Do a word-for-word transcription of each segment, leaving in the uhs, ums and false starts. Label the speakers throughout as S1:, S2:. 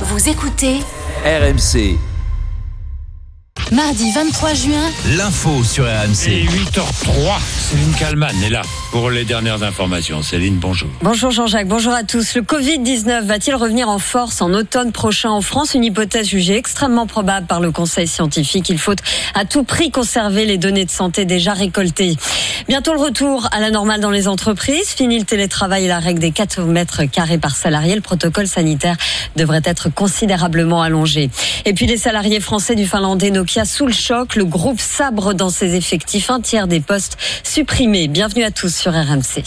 S1: Vous écoutez
S2: R M C.
S1: Mardi vingt-trois juin,
S2: L'info sur R M C.
S3: Et huit heures trois, Céline Kallmann est là pour les dernières informations. Céline, bonjour.
S4: Bonjour Jean-Jacques, bonjour à tous. Le covid dix-neuf va-t-il revenir en force en automne prochain en France ? Une hypothèse jugée extrêmement probable par le Conseil scientifique. Il faut à tout prix conserver les données de santé déjà récoltées. Bientôt le retour à la normale dans les entreprises. Fini le télétravail et la règle des quatre mètres carrés par salarié. Le protocole sanitaire devrait être considérablement allongé. Et puis les salariés français du finlandais Nokia sous le choc. Le groupe sabre dans ses effectifs, un tiers des postes supprimés. Bienvenue à tous sur R M C.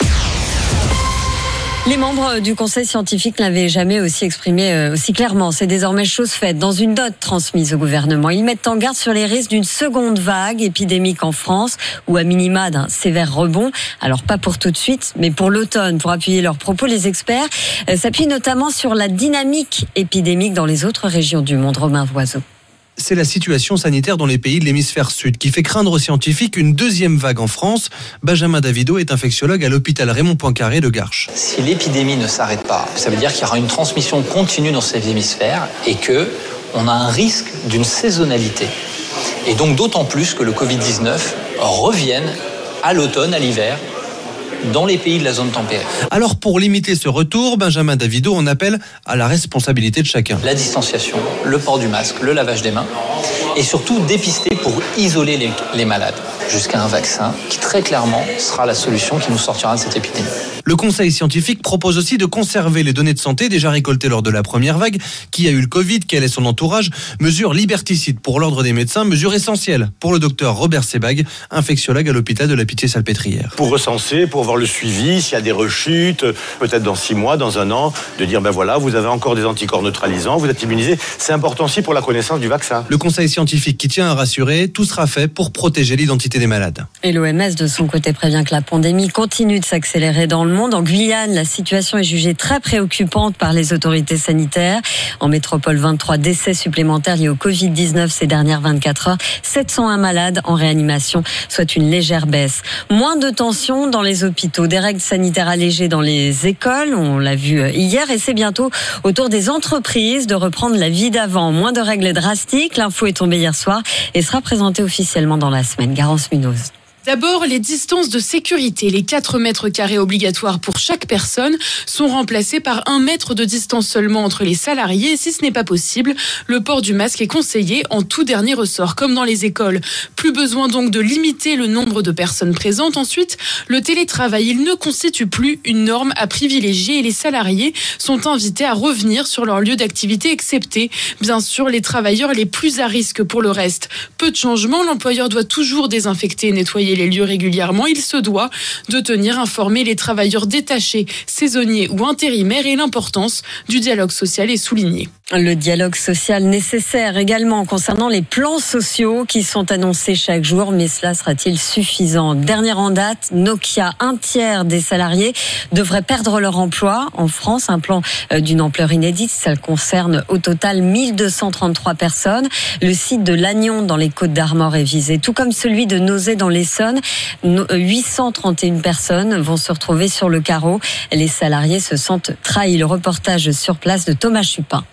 S4: Les membres du Conseil scientifique n'avaient jamais aussi exprimé aussi clairement. C'est désormais chose faite. Dans une note transmise au gouvernement, ils mettent en garde sur les risques d'une seconde vague épidémique en France ou à minima d'un sévère rebond. Alors pas pour tout de suite, mais pour l'automne. Pour appuyer leurs propos, les experts s'appuient notamment sur la dynamique épidémique dans les autres régions du monde. Romain Voiseau.
S5: C'est la situation sanitaire dans les pays de l'hémisphère sud qui fait craindre aux scientifiques une deuxième vague en France. Benjamin Davido est infectiologue à l'hôpital Raymond Poincaré de Garches.
S6: Si l'épidémie ne s'arrête pas, ça veut dire qu'il y aura une transmission continue dans ces hémisphères et qu'on a un risque d'une saisonnalité. Et donc d'autant plus que le covid dix-neuf revienne à l'automne, à l'hiver, dans les pays de la zone tempérée.
S5: Alors pour limiter ce retour, Benjamin Davido en appelle à la responsabilité de chacun.
S6: La distanciation, le port du masque, le lavage des mains et surtout dépister pour isoler les, les malades jusqu'à un vaccin qui très clairement sera la solution qui nous sortira de cette épidémie.
S5: Le Conseil scientifique propose aussi de conserver les données de santé déjà récoltées lors de la première vague. Qui a eu le Covid, quel est son entourage ? Mesure liberticide pour l'ordre des médecins, mesure essentielle pour le docteur Robert Sebag, infectiologue à l'hôpital de la Pitié-Salpêtrière.
S7: Pour recenser, pour voir le suivi, s'il y a des rechutes, peut-être dans six mois, dans un an, de dire ben voilà, vous avez encore des anticorps neutralisants, vous êtes immunisé. C'est important aussi pour la connaissance du vaccin.
S5: Le Conseil scientifique qui tient à rassurer, tout sera fait pour protéger l'identité des malades.
S4: Et l'O M S de son côté prévient que la pandémie continue de s'accélérer dans le monde. En Guyane, la situation est jugée très préoccupante par les autorités sanitaires. En métropole, vingt-trois décès supplémentaires liés au covid dix-neuf ces dernières vingt-quatre heures. sept cent un malades en réanimation, soit une légère baisse. Moins de tensions dans les hôpitaux, des règles sanitaires allégées dans les écoles, on l'a vu hier, et c'est bientôt au tour des entreprises de reprendre la vie d'avant. Moins de règles drastiques, l'info est tombée hier soir et sera présentée officiellement dans la semaine. Garance Munoz.
S8: D'abord, les distances de sécurité. Les quatre mètres carrés obligatoires pour chaque personne sont remplacés par un mètre de distance seulement entre les salariés. Si ce n'est pas possible, le port du masque est conseillé en tout dernier ressort, comme dans les écoles. Plus besoin donc de limiter le nombre de personnes présentes. Ensuite, le télétravail, il ne constitue plus une norme à privilégier et les salariés sont invités à revenir sur leur lieu d'activité, excepté, bien sûr, les travailleurs les plus à risque pour le reste. Peu de changements, l'employeur doit toujours désinfecter et nettoyer les lieux régulièrement. Il se doit de tenir informés les travailleurs détachés, saisonniers ou intérimaires et l'importance du dialogue social est soulignée.
S4: Le dialogue social nécessaire également concernant les plans sociaux qui sont annoncés chaque jour, mais cela sera-t-il suffisant ? Dernière en date, Nokia, un tiers des salariés devraient perdre leur emploi en France. Un plan d'une ampleur inédite, ça concerne au total mille deux cent trente-trois personnes. Le site de Lannion dans les Côtes-d'Armor est visé, tout comme celui de Nozay dans l'Essonne. huit cent trente et une personnes vont se retrouver sur le carreau. Les salariés se sentent trahis. Le reportage sur place de Thomas Chupin.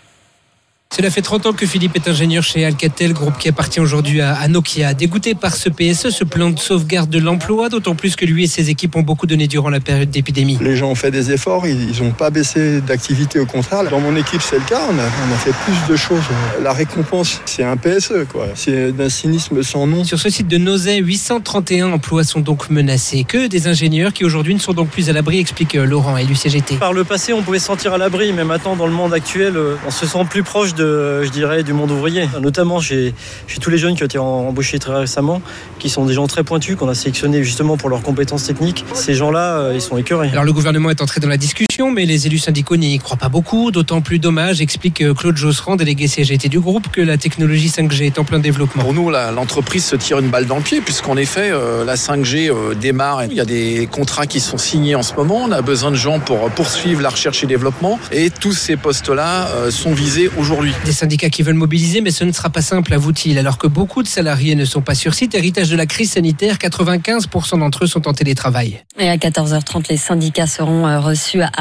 S9: Cela fait trente ans que Philippe est ingénieur chez Alcatel, groupe qui appartient aujourd'hui à Nokia. Dégoûté par ce P S E, ce plan de sauvegarde de l'emploi, d'autant plus que lui et ses équipes ont beaucoup donné durant la période d'épidémie.
S10: Les gens ont fait des efforts, ils n'ont pas baissé d'activité, au contraire. Dans mon équipe, c'est le cas, on a, on a fait plus de choses. La récompense, c'est un P S E, quoi. C'est d'un cynisme sans nom.
S9: Sur ce site de Nozay, huit cent trente et un emplois sont donc menacés. Que des ingénieurs qui aujourd'hui ne sont donc plus à l'abri, explique Laurent, élu C G T.
S11: Par le passé, on pouvait se sentir à l'abri, mais maintenant, dans le monde actuel, on se sent plus proche de, je dirais, du monde ouvrier. Notamment chez, chez tous les jeunes qui ont été embauchés très récemment, qui sont des gens très pointus, qu'on a sélectionnés justement pour leurs compétences techniques. Ces gens-là, ils sont écœurés.
S9: Alors le gouvernement est entré dans la discussion, mais les élus syndicaux n'y croient pas beaucoup, d'autant plus dommage, explique Claude Josserand, délégué C G T du groupe, que la technologie cinq G est en plein développement.
S12: Pour nous, la, l'entreprise se tire une balle dans le pied, puisqu'en effet, euh, la cinq G euh, démarre. Il y a des contrats qui sont signés en ce moment. On a besoin de gens pour poursuivre la recherche et développement. Et tous ces postes-là euh, sont visés aujourd'hui.
S9: Des syndicats qui veulent mobiliser, mais ce ne sera pas simple, avoue-t-il, alors que beaucoup de salariés ne sont pas sur site. Héritage de la crise sanitaire, quatre-vingt-quinze pour cent d'entre eux sont en télétravail.
S4: Et à quatorze heures trente, les syndicats seront reçus à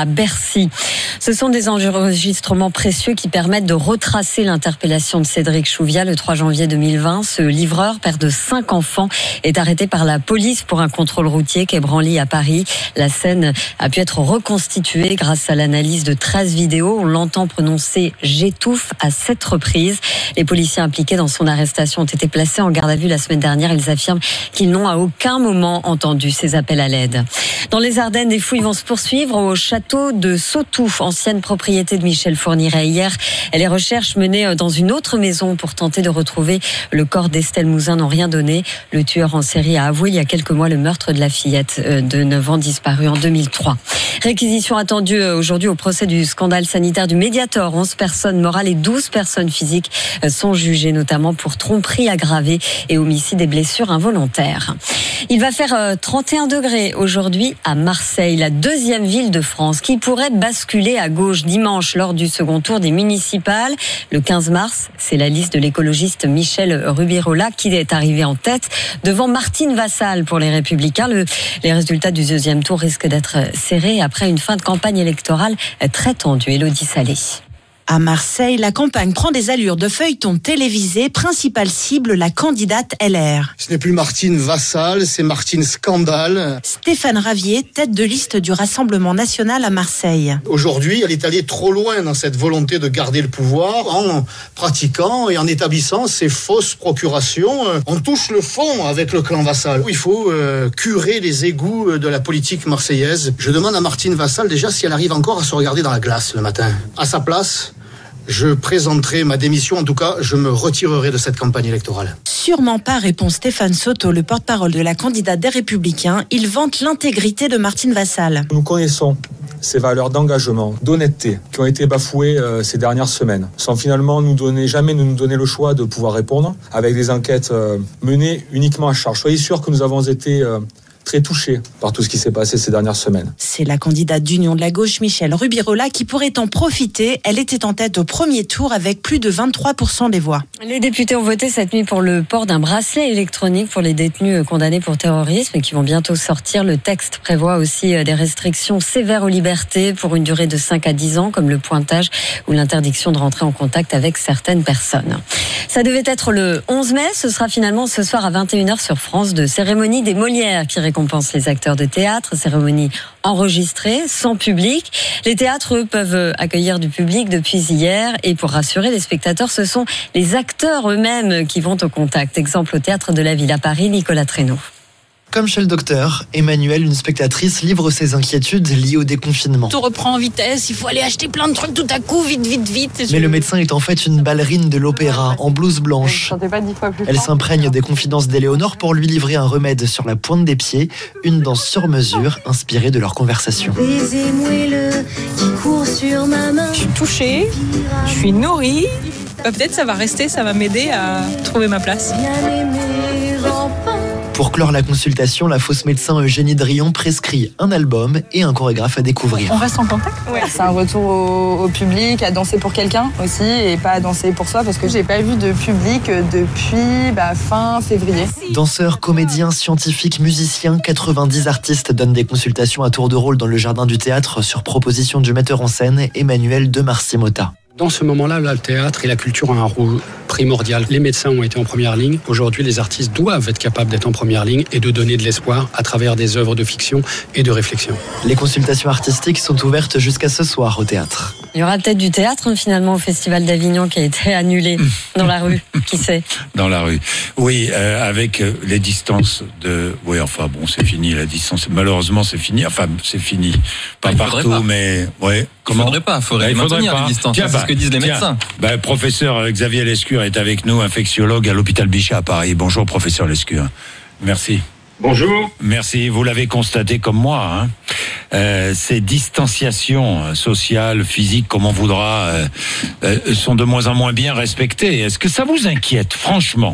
S4: Bercy. Ce sont des enregistrements précieux qui permettent de retracer l'interpellation de Cédric Chouviat le trois janvier deux mille vingt. Ce livreur, père de cinq enfants, est arrêté par la police pour un contrôle routier quai Branly à Paris. La scène a pu être reconstituée grâce à l'analyse de treize vidéos. On l'entend prononcer « j'étouffe » à sept reprises. Les policiers impliqués dans son arrestation ont été placés en garde à vue la semaine dernière. Ils affirment qu'ils n'ont à aucun moment entendu ces appels à l'aide. Dans les Ardennes, des fouilles vont se poursuivre au château de Sautou, ancienne propriété de Michel Fourniret. Hier, les recherches menées dans une autre maison pour tenter de retrouver le corps d'Estelle Mouzin n'ont rien donné. Le tueur en série a avoué il y a quelques mois le meurtre de la fillette de neuf ans disparue en deux mille trois. Réquisition attendue aujourd'hui au procès du scandale sanitaire du Mediator. onze personnes morales et douze personnes physiques sont jugées, notamment pour tromperie aggravée et homicide et blessures involontaires. Il va faire trente et un degrés aujourd'hui à Marseille, la deuxième ville de France qui pourrait basculer à gauche dimanche lors du second tour des municipales. Le quinze mars, c'est la liste de l'écologiste Michel Rubirola qui est arrivé en tête devant Martine Vassal pour les Républicains. Le, les résultats du deuxième tour risquent d'être serrés après une fin de campagne électorale très tendue. Élodie Salé.
S1: À Marseille, la campagne prend des allures de feuilleton télévisé. Principale cible, la candidate L R.
S13: Ce n'est plus Martine Vassal, c'est Martine Scandale.
S1: Stéphane Ravier, tête de liste du Rassemblement national à Marseille.
S13: Aujourd'hui, elle est allée trop loin dans cette volonté de garder le pouvoir en pratiquant et en établissant ces fausses procurations. On touche le fond avec le clan Vassal. Il faut euh, curer les égouts de la politique marseillaise. Je demande à Martine Vassal déjà si elle arrive encore à se regarder dans la glace le matin. À sa place, je présenterai ma démission, en tout cas, je me retirerai de cette campagne électorale.
S1: Sûrement pas, répond Stéphane Soto, le porte-parole de la candidate des Républicains. Il vante l'intégrité de Martine Vassal.
S14: Nous connaissons ces valeurs d'engagement, d'honnêteté qui ont été bafouées euh, ces dernières semaines, sans finalement nous donner, jamais nous donner le choix de pouvoir répondre, avec des enquêtes euh, menées uniquement à charge. Soyez sûrs que nous avons été euh, très touchée par tout ce qui s'est passé ces dernières semaines.
S1: C'est la candidate d'Union de la gauche, Michel Rubirola, qui pourrait en profiter. Elle était en tête au premier tour avec plus de vingt-trois pour cent des voix.
S4: Les députés ont voté cette nuit pour le port d'un bracelet électronique pour les détenus condamnés pour terrorisme et qui vont bientôt sortir. Le texte prévoit aussi des restrictions sévères aux libertés pour une durée de cinq à dix ans, comme le pointage ou l'interdiction de rentrer en contact avec certaines personnes. Ça devait être le onze mai, ce sera finalement ce soir à vingt et une heures sur France deux. Cérémonie des Molières qui récompense les acteurs de théâtre, cérémonie enregistrée, sans public. Les théâtres, eux, peuvent accueillir du public depuis hier et pour rassurer les spectateurs, ce sont les acteurs eux-mêmes qui vont au contact. Exemple au Théâtre de la Ville à Paris, Nicolas Traîneau.
S15: Comme chez le docteur, Emmanuelle, une spectatrice, livre ses inquiétudes liées au déconfinement.
S16: Tout reprend en vitesse, il faut aller acheter plein de trucs tout à coup, vite, vite, vite.
S15: Mais le médecin est en fait une ballerine de l'opéra, en blouse blanche. Elle s'imprègne des confidences d'Éléonore pour lui livrer un remède sur la pointe des pieds, une danse sur mesure inspirée de leur conversation.
S17: Baiser moelleux qui court sur ma main.
S18: Je suis touchée, je suis nourrie. Bah, peut-être ça va rester, ça va m'aider à trouver ma place.
S17: Bien aimé, enfin.
S15: Pour clore la consultation, la fausse médecin Eugénie Drion prescrit un album et un chorégraphe à découvrir.
S18: On reste en contact ?
S19: Ouais, c'est un retour au, au public, à danser pour quelqu'un aussi et pas à danser pour soi parce que j'ai pas vu de public depuis bah, fin février.
S15: Danseurs, comédiens, scientifiques, musiciens, quatre-vingt-dix artistes donnent des consultations à tour de rôle dans le jardin du théâtre sur proposition du metteur en scène Emmanuel de Marcy-Motta.
S20: Dans ce moment-là, là, le théâtre et la culture ont un rôle primordial. Les médecins ont été en première ligne. Aujourd'hui, les artistes doivent être capables d'être en première ligne et de donner de l'espoir à travers des œuvres de fiction et de réflexion.
S15: Les consultations artistiques sont ouvertes jusqu'à ce soir au théâtre.
S4: Il y aura peut-être du théâtre finalement au Festival d'Avignon qui a été annulé dans la rue, qui sait.
S3: Dans la rue. Oui, euh, avec les distances de... Oui, enfin bon, c'est fini la distance. Malheureusement, c'est fini. Enfin, c'est fini. Pas
S2: il
S3: partout,
S2: pas.
S3: mais... Ouais.
S2: Comment? Il faudrait pas, faudrait
S3: bah, il
S2: maintenir
S3: faudrait pas.
S2: les distances.
S3: Tiens,
S2: c'est
S3: bah,
S2: ce que disent les
S3: tiens,
S2: médecins.
S3: Bah, professeur Xavier Lescure est avec nous, infectiologue à l'hôpital Bichat à Paris. Bonjour, professeur Lescure. Merci.
S21: Bonjour.
S3: Merci. Vous l'avez constaté comme moi, hein. Euh, ces distanciations sociales, physiques, comme on voudra, euh, euh, sont de moins en moins bien respectées. Est-ce que ça vous inquiète, franchement?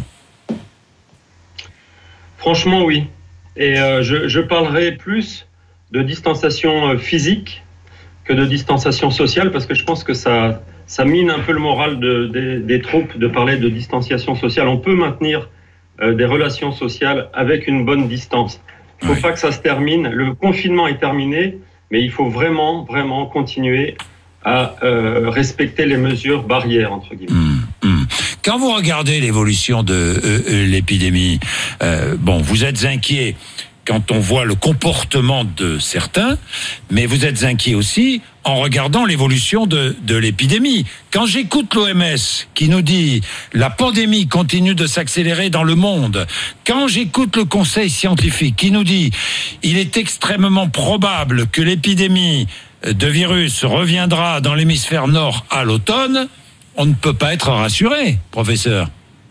S21: Franchement, oui. Et euh, je, je parlerai plus de distanciation physique que de distanciation sociale, parce que je pense que ça, ça mine un peu le moral de, de, des troupes de parler de distanciation sociale. On peut maintenir euh, des relations sociales avec une bonne distance. Il ne faut oui. pas que ça se termine. Le confinement est terminé, mais il faut vraiment, vraiment continuer à euh, respecter les mesures barrières, entre guillemets.
S3: Mmh, mmh. Quand vous regardez l'évolution de euh, l'épidémie, euh, bon, vous êtes inquiet quand on voit le comportement de certains, mais vous êtes inquiet aussi en regardant l'évolution de, de l'épidémie. Quand j'écoute l'O M S qui nous dit la pandémie continue de s'accélérer dans le monde, quand j'écoute le Conseil scientifique qui nous dit il est extrêmement probable que l'épidémie de virus reviendra dans l'hémisphère nord à l'automne, on ne peut pas être rassuré, professeur.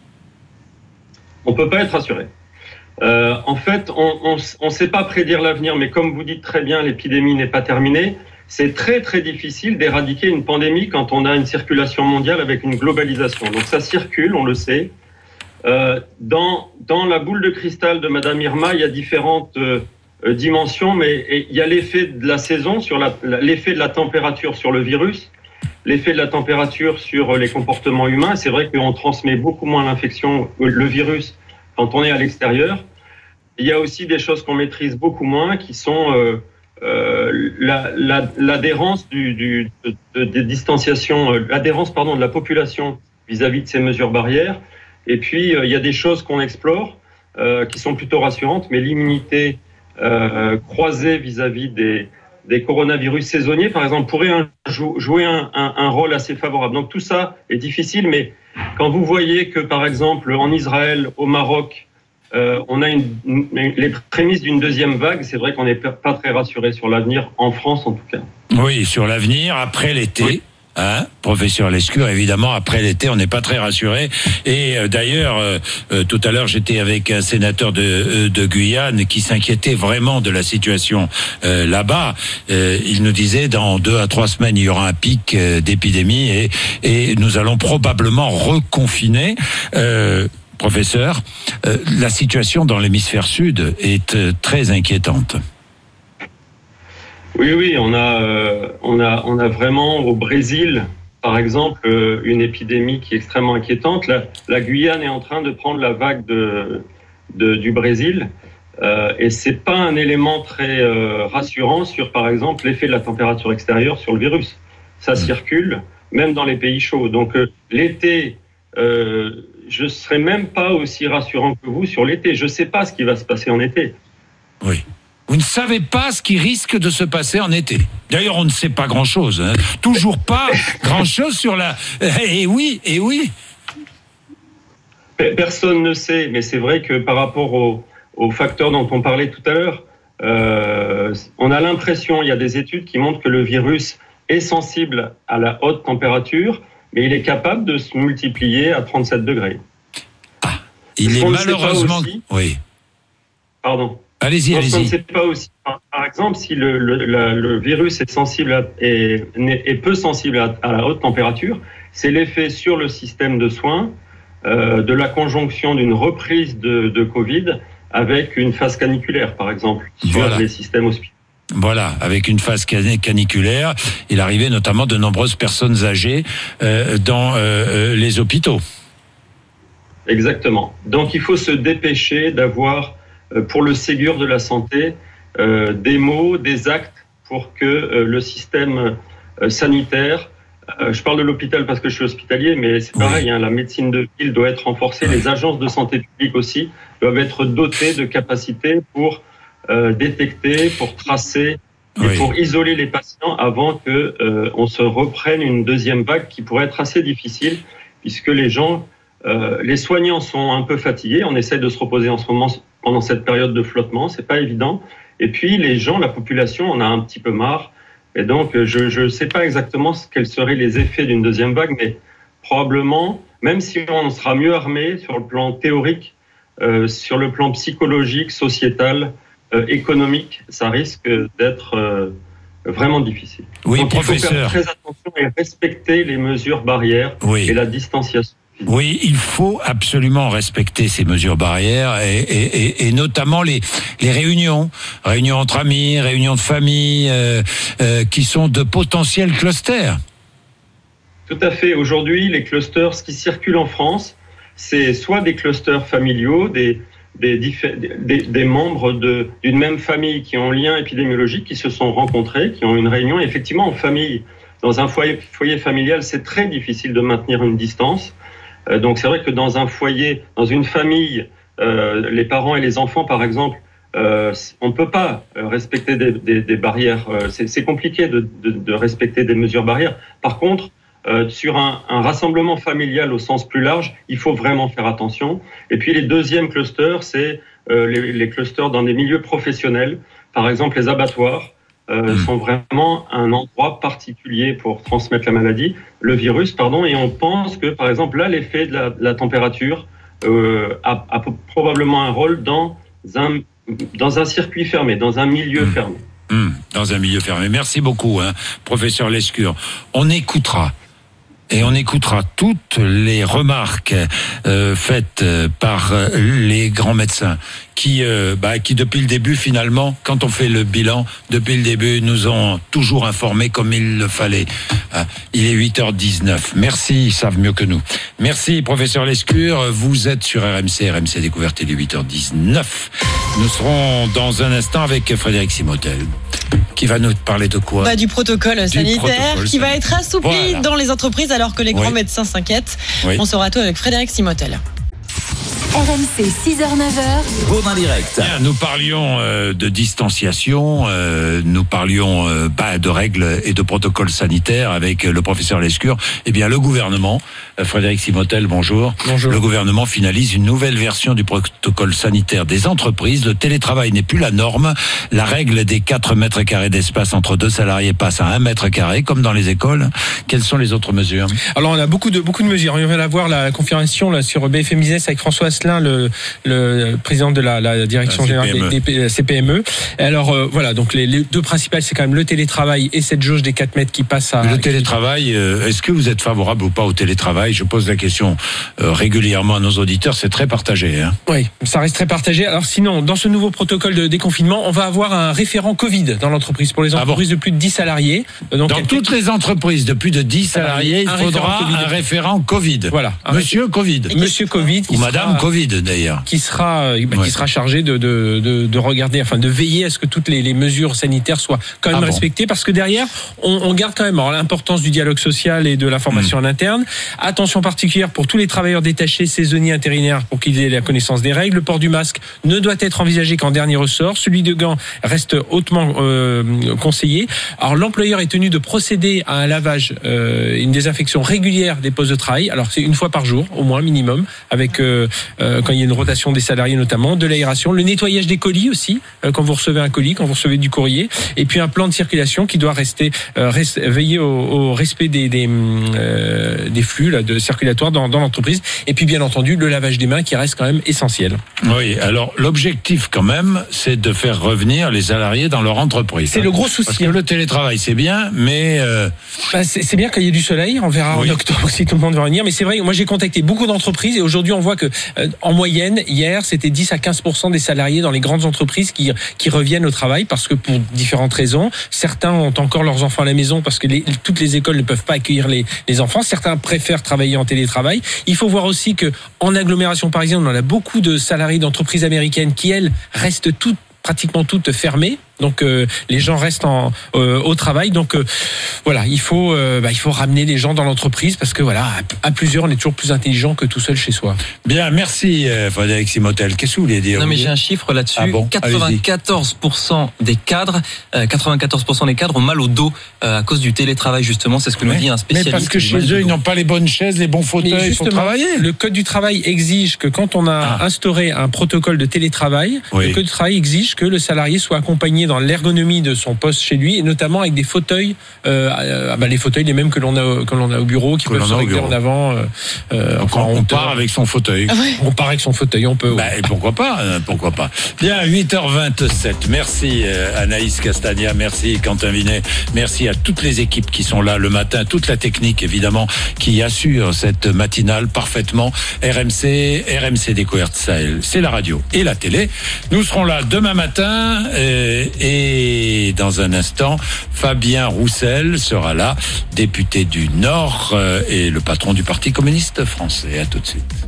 S21: On ne peut pas être rassuré. Euh, en fait, on ne sait pas prédire l'avenir, mais comme vous dites très bien, l'épidémie n'est pas terminée. C'est très très difficile d'éradiquer une pandémie quand on a une circulation mondiale avec une globalisation. Donc ça circule, on le sait. Euh, dans, dans la boule de cristal de Madame Irma, il y a différentes euh, dimensions, mais il y a l'effet de la saison, sur la, l'effet de la température sur le virus, l'effet de la température sur les comportements humains. C'est vrai qu'on transmet beaucoup moins l'infection, le virus, quand on est à l'extérieur. Il y a aussi des choses qu'on maîtrise beaucoup moins, qui sont euh, euh, la, la, l'adhérence du, du, de, de, des distanciations, euh, l'adhérence pardon de la population vis-à-vis de ces mesures barrières. Et puis euh, il y a des choses qu'on explore euh, qui sont plutôt rassurantes, mais l'immunité euh, croisée vis-à-vis des, des coronavirus saisonniers, par exemple, pourrait un, jouer un, un, un rôle assez favorable. Donc tout ça est difficile, mais quand vous voyez que, par exemple, en Israël, au Maroc, euh, on a une, une, les prémices d'une deuxième vague, c'est vrai qu'on n'est pas très rassuré sur l'avenir, en France en tout cas.
S3: Oui, sur l'avenir, après l'été. Oui. Hein, professeur Lescure, évidemment, après l'été, on n'est pas très rassuré. Et euh, d'ailleurs, euh, euh, tout à l'heure, j'étais avec un sénateur de, euh, de Guyane qui s'inquiétait vraiment de la situation euh, là-bas. Euh, il nous disait, dans deux à trois semaines, il y aura un pic euh, d'épidémie et, et nous allons probablement reconfiner. Euh, professeur, euh, la situation dans l'hémisphère sud est euh, très inquiétante.
S21: Oui, oui, on a, euh, on a, on a vraiment au Brésil, par exemple, euh, une épidémie qui est extrêmement inquiétante. La, la Guyane est en train de prendre la vague de, de, du Brésil, euh, et c'est pas un élément très euh, rassurant sur, par exemple, l'effet de la température extérieure sur le virus. Ça circule, même dans les pays chauds. Donc euh, l'été, euh, je serais même pas aussi rassurant que vous sur l'été. Je sais pas ce qui va se passer en été.
S3: Oui. Vous ne savez pas ce qui risque de se passer en été. D'ailleurs, on ne sait pas grand-chose. Hein. Toujours pas grand-chose sur la... Et oui, et oui.
S21: Personne ne sait, mais c'est vrai que par rapport aux, aux facteurs dont on parlait tout à l'heure, euh, on a l'impression, il y a des études qui montrent que le virus est sensible à la haute température, mais il est capable de se multiplier à trente-sept degrés.
S3: Ah, il est malheureusement... Aussi, oui.
S21: Pardon.
S3: Allez-y, allez-y.
S21: On ne sait pas aussi, par, par exemple, si le, le, la, le virus est sensible à, est, est peu sensible à, à la haute température, c'est l'effet sur le système de soins euh, de la conjonction d'une reprise de, de Covid avec une phase caniculaire, par exemple, sur voilà. les systèmes hospitaliers.
S3: Voilà, avec une phase caniculaire, il arrivait notamment de nombreuses personnes âgées euh, dans euh, les hôpitaux.
S21: Exactement. Donc il faut se dépêcher d'avoir pour le Ségur de la santé, euh, des mots, des actes pour que euh, le système euh, sanitaire, euh, je parle de l'hôpital parce que je suis hospitalier, mais c'est pareil, oui. hein, la médecine de ville doit être renforcée, oui. les agences de santé publique aussi doivent être dotées de capacités pour euh, détecter, pour tracer et oui. pour isoler les patients avant que euh, on se reprenne une deuxième vague qui pourrait être assez difficile, puisque les gens, euh, les soignants sont un peu fatigués, on essaie de se reposer en ce moment pendant cette période de flottement, c'est pas évident. Et puis les gens, la population, on a un petit peu marre. Et donc je ne sais pas exactement quels seraient les effets d'une deuxième vague, mais probablement, même si on sera mieux armé sur le plan théorique, euh, sur le plan psychologique, sociétal, euh, économique, ça risque d'être euh, vraiment difficile.
S3: Oui,
S21: donc,
S3: professeur.
S21: Il faut faire très attention et respecter les mesures barrières
S3: oui.
S21: et la distanciation.
S3: Oui, il faut absolument respecter ces mesures barrières et, et, et, et notamment les, les réunions, réunions entre amis, réunions de famille, euh, euh, qui sont de potentiels clusters.
S21: Tout à fait. Aujourd'hui, les clusters, ce qui circule en France, c'est soit des clusters familiaux, des, des, des, des membres de, d'une même famille qui ont un lien épidémiologique, qui se sont rencontrés, qui ont une réunion. Et effectivement, en famille, dans un foyer, foyer familial, c'est très difficile de maintenir une distance. Euh, donc c'est vrai que dans un foyer, dans une famille, euh, les parents et les enfants, par exemple, euh, on ne peut pas respecter des, des, des barrières. Euh, c'est, c'est compliqué de, de, de respecter des mesures barrières. Par contre, Euh, sur un, un rassemblement familial au sens plus large, il faut vraiment faire attention. Et puis les deuxièmes clusters, c'est euh, les, les clusters dans des milieux professionnels. Par exemple, les abattoirs euh, mmh. sont vraiment un endroit particulier pour transmettre la maladie, le virus, pardon. Et on pense que, par exemple, là, l'effet de la, de la température euh, a, a probablement un rôle dans un, dans un circuit fermé, dans un milieu mmh. fermé.
S3: Mmh, dans un milieu fermé. Merci beaucoup, hein, professeur Lescure. On écoutera. Et on écoutera toutes les remarques euh, faites par les grands médecins qui, euh, bah, qui depuis le début finalement, quand on fait le bilan, depuis le début, nous ont toujours informés comme il le fallait. Ah, il est huit heures dix-neuf. Merci, ils savent mieux que nous. Merci, professeur Lescure. Vous êtes sur R M C, R M C Découverte, il est huit heures dix-neuf. Nous serons dans un instant avec Frédéric Simotel. Qui va nous parler de quoi?
S6: Bah, du protocole
S3: du
S6: sanitaire
S3: protocole
S6: qui va être assoupli
S3: voilà.
S6: dans les entreprises alors que les grands
S3: oui.
S6: médecins s'inquiètent.
S3: Oui.
S6: On saura tout avec Frédéric Simotel.
S22: R M C, six heures neuf heures.
S2: Baudin Direct.
S3: Bien, nous parlions euh, de distanciation, euh, nous parlions euh, bah, de règles et de protocoles sanitaires avec le professeur Lescure. Eh bien, le gouvernement, euh, Frédéric Simotel, bonjour.
S9: Bonjour.
S3: Le gouvernement finalise une nouvelle version du protocole sanitaire des entreprises. Le télétravail n'est plus la norme. La règle des quatre mètres carrés d'espace entre deux salariés passe à un mètre carré, comme dans les écoles. Quelles sont les autres mesures?
S9: Alors, on a beaucoup de beaucoup de mesures. On vient d'avoir la confirmation là, sur B F M Business avec François Asselin, le, le président de la, la direction
S3: la
S9: générale des, des C P M E. Et alors, euh, voilà, donc les, les deux principales, c'est quand même le télétravail et cette jauge des quatre mètres qui passe à...
S3: Le télétravail, euh, est-ce que vous êtes favorable ou pas au télétravail? Je pose la question euh, régulièrement à nos auditeurs, c'est très partagé. Hein.
S9: Oui, ça reste très partagé. Alors sinon, dans ce nouveau protocole de déconfinement, on va avoir un référent Covid dans l'entreprise pour les entreprises ah bon de plus de dix salariés.
S3: Donc, dans toutes les entreprises de plus de dix salariés, il faudra référent un référent Covid.
S9: Voilà.
S3: Monsieur Covid.
S9: Monsieur Covid.
S3: Ou Madame
S9: sera,
S3: Covid d'ailleurs.
S9: Qui sera, bah,
S3: ouais.
S9: qui sera chargé de, de, de, de regarder, enfin de veiller à ce que toutes les, les mesures sanitaires soient quand même ah respectées, bon. Parce que derrière, on, on garde quand même alors, l'importance du dialogue social et de la formation mmh. en interne. Attention particulière pour tous les travailleurs détachés, saisonniers, intérimaires, pour qu'ils aient la connaissance des règles. Le port du masque ne doit être envisagé qu'en dernier ressort. Celui de gants reste hautement euh, conseillé. Alors l'employeur est tenu de procéder à un lavage, euh, une désinfection régulière des postes de travail. Alors c'est une fois par jour, au moins minimum, avec euh, euh, quand il y a une rotation des salariés notamment, de l'aération, le nettoyage des colis aussi, euh, quand vous recevez un colis, quand vous recevez du courrier, et puis un plan de circulation qui doit rester, euh, reste, veiller au, au respect des des, euh, des flux là, de circulatoires dans, dans l'entreprise, et puis bien entendu le lavage des mains qui reste quand même essentiel.
S3: Oui, alors l'objectif quand même, c'est de faire revenir les salariés dans leur entreprise.
S9: C'est hein. le gros souci.
S3: Parce que le télétravail c'est bien, mais euh...
S9: bah, c'est, c'est bien qu'il y ait du soleil. On verra oui. en octobre si tout le monde va venir. Mais c'est vrai, moi j'ai contacté beaucoup d'entreprises et aujourd'hui on voit que euh, en moyenne hier c'était dix à quinze pour cent des salariés dans les grandes entreprises qui qui reviennent au travail parce que pour différentes raisons. Certains ont encore leurs enfants à la maison parce que les, toutes les écoles ne peuvent pas accueillir les les enfants. Certains préfèrent travailler en télétravail. Il faut voir aussi que en agglomération parisienne, on a beaucoup de salariés d'entreprises américaines qui elles restent toutes pratiquement toutes fermées. Donc euh, les gens restent en, euh, au travail. Donc euh, voilà, il faut, euh, bah, il faut ramener les gens dans l'entreprise parce que voilà, à, à plusieurs, on est toujours plus intelligent que tout seul chez soi.
S3: Bien, merci euh, Frédéric Simotel. Qu'est-ce que vous voulez dire?
S23: Non mais j'ai un chiffre là-dessus.
S3: Ah bon,
S23: quatre-vingt-quatorze pour cent des cadres, euh, quatre-vingt-quatorze pour cent des cadres ont mal au dos euh, à cause du télétravail justement. C'est ce que ouais. nous dit un spécialiste.
S3: Mais parce que chez eux, ils n'ont pas les bonnes chaises, les bons fauteuils pour travailler.
S9: Le code du travail exige que quand on a ah. instauré un protocole de télétravail,
S3: oui.
S9: le code du travail exige que le salarié soit accompagné dans l'ergonomie de son poste chez lui et notamment avec des fauteuils, euh, bah les fauteuils les mêmes que l'on a que l'on a au bureau qui que peuvent se régler en avant. Euh, euh,
S3: Donc on, on part avec son fauteuil.
S9: Ah ouais. On part avec son fauteuil, on peut.
S3: Bah,
S9: ouais.
S3: Pourquoi pas, pourquoi pas. Bien, huit heures vingt-sept. Merci euh, Anaïs Castagna, merci Quentin Vinet, merci à toutes les équipes qui sont là le matin, toute la technique évidemment qui assure cette matinale parfaitement. R M C, R M C Découverte Sahel, c'est la radio et la télé. Nous serons là demain matin euh, et Et dans un instant, Fabien Roussel sera là, député du Nord euh, et le patron du Parti communiste français. À tout de suite.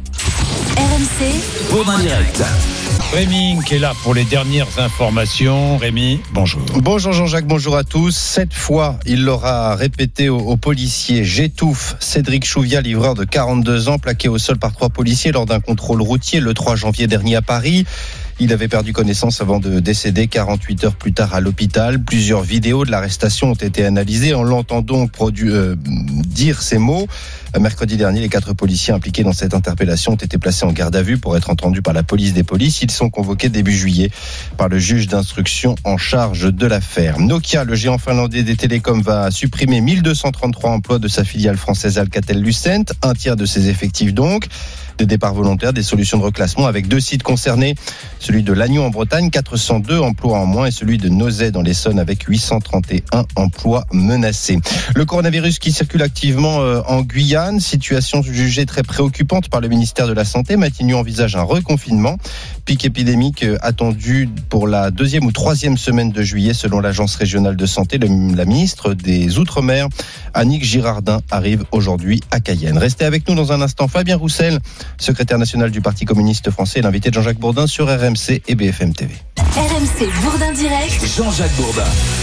S22: R M C,
S2: Bourdin Direct.
S3: Rémi qui est là pour les dernières informations. Rémi, bonjour.
S5: Bonjour Jean-Jacques, bonjour à tous. Cette fois, il l'aura répété aux, aux policiers. J'étouffe. Cédric Chouviat, livreur de quarante-deux ans, plaqué au sol par trois policiers lors d'un contrôle routier le trois janvier dernier à Paris. Il avait perdu connaissance avant de décéder quarante-huit heures plus tard à l'hôpital. Plusieurs vidéos de l'arrestation ont été analysées. On l'entend donc produ- euh, dire ces mots. Mercredi dernier, les quatre policiers impliqués dans cette interpellation ont été placés en garde à vue pour être entendus par la police des polices. Ils sont convoqués début juillet par le juge d'instruction en charge de l'affaire. Nokia, le géant finlandais des télécoms, va supprimer mille deux cent trente-trois emplois de sa filiale française Alcatel-Lucent, un tiers de ses effectifs donc. Des départs volontaires, des solutions de reclassement avec deux sites concernés. Celui de Lannion en Bretagne, quatre cent deux emplois en moins, et celui de Nozay dans l'Essonne avec huit cent trente et un emplois menacés. Le coronavirus qui circule activement en Guyane, situation jugée très préoccupante par le ministère de la Santé. Matignon envisage un reconfinement. Pic épidémique attendu pour la deuxième ou troisième semaine de juillet selon l'Agence régionale de santé. Le, la ministre des Outre-mer, Annick Girardin, arrive aujourd'hui à Cayenne. Restez avec nous dans un instant. Fabien Roussel, secrétaire national du Parti communiste français, l'invité de Jean-Jacques Bourdin sur R M C et B F M T V.
S22: R M C Bourdin Direct.
S2: Jean-Jacques Bourdin.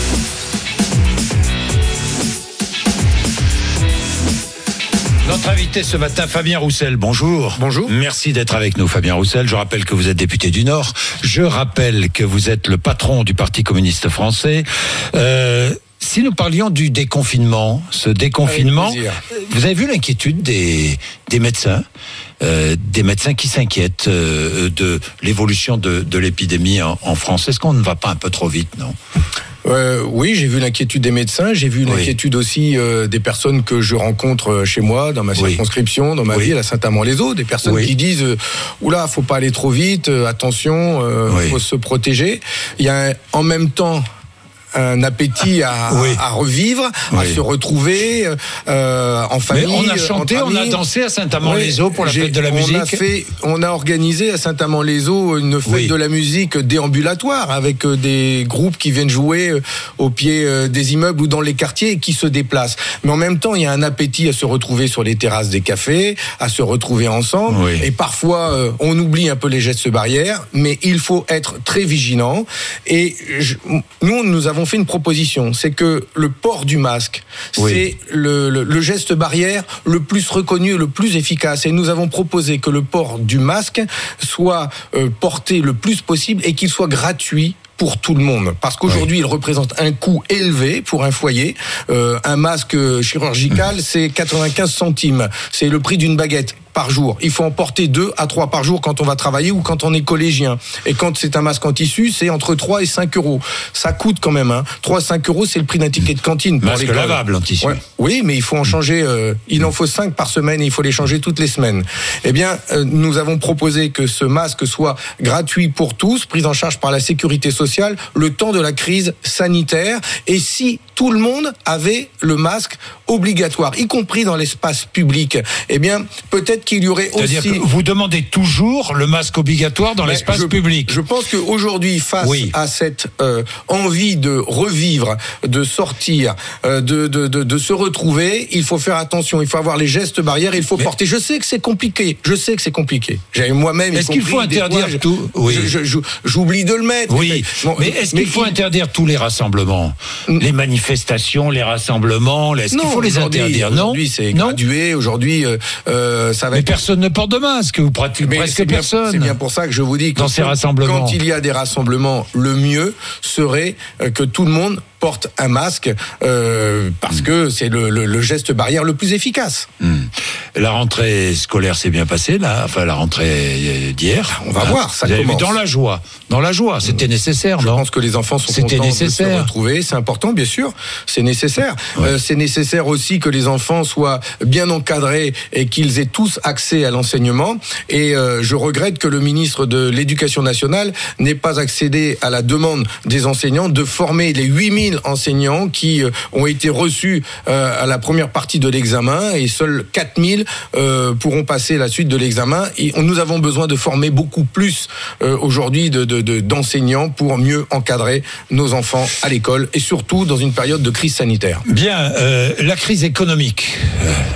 S3: Notre invité ce matin, Fabien Roussel, bonjour.
S7: Bonjour.
S3: Merci d'être avec nous, Fabien Roussel. Je rappelle que vous êtes député du Nord. Je rappelle que vous êtes le patron du Parti communiste français. Euh, si nous parlions du déconfinement, ce déconfinement, vous avez vu l'inquiétude des, des médecins, euh, des médecins qui s'inquiètent euh, de l'évolution de, de l'épidémie en, en France. Est-ce qu'on ne va pas un peu trop vite, non ?
S7: Euh, oui, j'ai vu l'inquiétude des médecins, j'ai vu l'inquiétude oui. aussi euh, des personnes que je rencontre chez moi, dans ma circonscription, dans ma oui. ville, à Saint-Amand-les-Eaux, des personnes oui. qui disent euh, « Oula, faut pas aller trop vite, euh, attention, euh, oui. faut se protéger ». Il y a un, en même temps un appétit à, oui. à revivre, oui. à se retrouver euh, en famille.
S3: Mais on a chanté, on a dansé à Saint-Amand-les-Eaux pour la
S7: J'ai,
S3: fête de la
S7: on
S3: musique.
S7: A fait, on a organisé à Saint-Amand-les-Eaux une fête oui. de la musique déambulatoire avec des groupes qui viennent jouer au pied des immeubles ou dans les quartiers et qui se déplacent. Mais en même temps, il y a un appétit à se retrouver sur les terrasses des cafés, à se retrouver ensemble. Oui. Et parfois, on oublie un peu les gestes barrières, mais il faut être très vigilant. Et je, nous, nous avons fait une proposition, c'est que le port du masque, oui. c'est le, le, le geste barrière le plus reconnu, le plus efficace. Et nous avons proposé que le port du masque soit euh, porté le plus possible et qu'il soit gratuit pour tout le monde, parce qu'aujourd'hui oui. il représente un coût élevé pour un foyer. Euh, un masque chirurgical, mmh. c'est quatre-vingt-quinze centimes, c'est le prix d'une baguette par jour. Il faut en porter deux à trois par jour quand on va travailler ou quand on est collégien. Et quand c'est un masque en tissu, c'est entre trois et cinq euros. Ça coûte quand même, hein. trois à cinq euros, c'est le prix d'un ticket de cantine. Pour
S3: masque lavable en tissu.
S7: Ouais. Oui, mais il faut en changer, euh, il en faut cinq par semaine et il faut les changer toutes les semaines. Eh bien, euh, nous avons proposé que ce masque soit gratuit pour tous, pris en charge par la sécurité sociale, le temps de la crise sanitaire. Et si tout le monde avait le masque obligatoire, y compris dans l'espace public, eh bien, peut-être qu'il y aurait
S3: C'est-à-dire
S7: aussi...
S3: que vous demandez toujours le masque obligatoire dans Mais l'espace
S7: je,
S3: public.
S7: Je pense qu'aujourd'hui, face oui. à cette euh, envie de revivre, de sortir, euh, de, de, de, de se retrouver, il faut faire attention, il faut avoir les gestes barrières, il faut Mais... porter. Je sais que c'est compliqué, je sais que c'est compliqué. J'ai moi-même...
S3: Est-ce qu'il faut interdire
S7: fois,
S3: tout
S7: oui. je, je, je, J'oublie de le mettre.
S3: Oui, mais, bon, mais est-ce mais qu'il faut il... interdire tous les rassemblements, les manifestations, les rassemblements, est-ce non, qu'il faut les interdire? Non,
S7: aujourd'hui c'est gradué, aujourd'hui euh, ça va
S3: mais
S7: être...
S3: personne ne porte de masque, ou presque
S7: c'est bien,
S3: personne.
S7: C'est bien pour ça que je vous dis que
S3: dans ces rassemblements,
S7: quand il y a des rassemblements, le mieux serait que tout le monde porte un masque euh, parce mmh. que c'est le, le, le geste barrière le plus efficace.
S3: Mmh. La rentrée scolaire s'est bien passée, là, enfin la rentrée d'hier.
S7: On va hein, voir, ça commence.
S3: Dans la joie, dans la joie, c'était nécessaire,
S7: Je
S3: non?
S7: Je pense que les enfants sont
S3: c'était
S7: contents
S3: nécessaire.
S7: de se retrouver, c'est important, bien sûr, c'est nécessaire. Ouais. Euh, c'est nécessaire aussi que les enfants soient bien encadrés et qu'ils aient tous accès à l'enseignement. Et euh, je regrette que le ministre de l'Éducation nationale n'ait pas accédé à la demande des enseignants de former les huit mille enseignants qui euh, ont été reçus euh, à la première partie de l'examen et seuls quatre mille euh, pourront passer la suite de l'examen. Et nous avons besoin de former beaucoup plus euh, aujourd'hui de, de, de, d'enseignants pour mieux encadrer nos enfants à l'école et surtout dans une période de crise sanitaire.
S3: Bien, euh, la crise économique. Euh...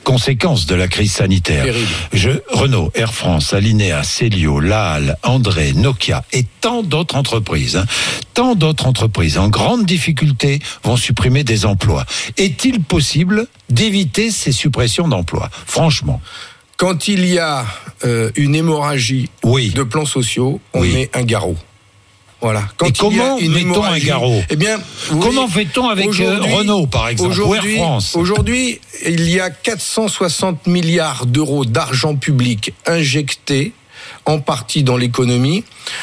S3: conséquences de la crise sanitaire. Je, Renault, Air France, Alinéa, Célio, Laal, André, Nokia et tant d'autres entreprises, hein, tant d'autres entreprises en grande difficulté vont supprimer des emplois. Est-il possible d'éviter ces suppressions d'emplois ? Franchement.
S7: Quand il y a euh, une hémorragie
S3: oui.
S7: de plans sociaux, on
S3: oui.
S7: met un garrot. Voilà. Quand
S3: et comment
S7: il y a une
S3: mettons un garrot ?
S7: Eh bien,
S3: comment voyez, fait-on avec Renault, par exemple, ou Air France ?
S7: Aujourd'hui, il y a quatre cent soixante milliards d'euros d'argent public injectés, en partie dans l'économie,